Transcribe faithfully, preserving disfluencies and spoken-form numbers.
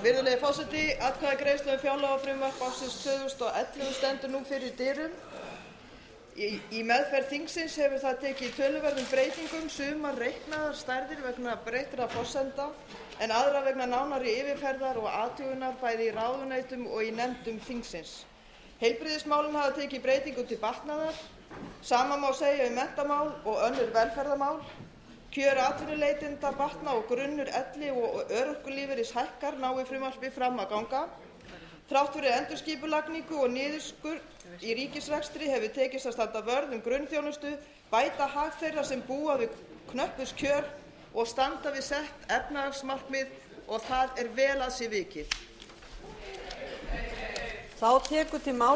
Virðulegi forseti, atkvæðagreiðsla um fjárlagafrumvarp ársins tvö þúsund og ellefu stendur nú fyrir dyrum. Í, í meðferð þingsins hefur það tekið töluverðum breytingum, sumar reiknaðar stærðir vegna breyttra forsenda en aðra vegna nánari yfirferðar og athugunar bæði í ráðuneytum og í nefndum þingsins. Heilbrigðismálin hafa tekið breytingum til batnaðar, sama má segja um menntamál og önnur velferðarmál. Kjör atvinnuleitenda batna og grunnur elli- og örorkulífeyris hækkar nái frumvarpið fram að ganga. Þrátt fyrir endurskipulagningu og niðurskurð í ríkisrekstri hefur tekist að standa vörð um grunnþjónustu, bæta hag þeirra sem búa við knöppust kjör og standa við sett efnahagsmarkmið og það er vel að sér vikið. Þá tekur til máls